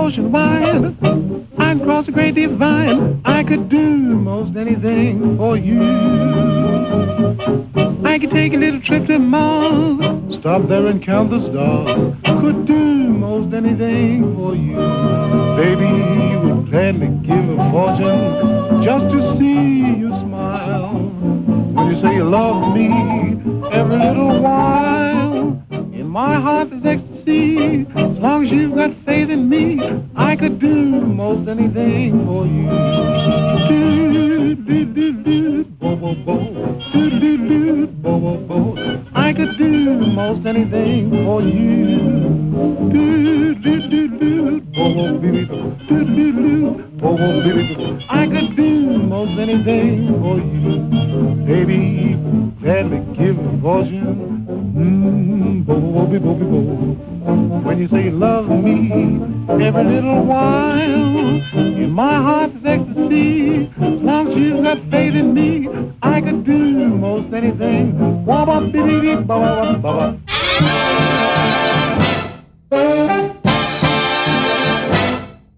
ocean wide, I'd cross the great divide. I could do most anything for you. I could take a little trip to Mars, stop there and count the stars. Could do most anything for you. Baby, would gladly give a fortune just to see you smile. When you say you love me every little while, in my heart there's ecstasy. As long as you've got faith in me, I could do most anything for you. Do do do do, bo bo bo, do do do, bo bo bo. I could do most anything for you. Do do do do, bo bo baby, do do do, bo bo baby. I could do most anything for you. Baby, gladly give a fortune. Bo bo bo bo bo. When you say you love me every little while, in my heart is ecstasy. As long as you've got faith in me, I could do most anything. Wah ba bee bee bee ba ba ba ba.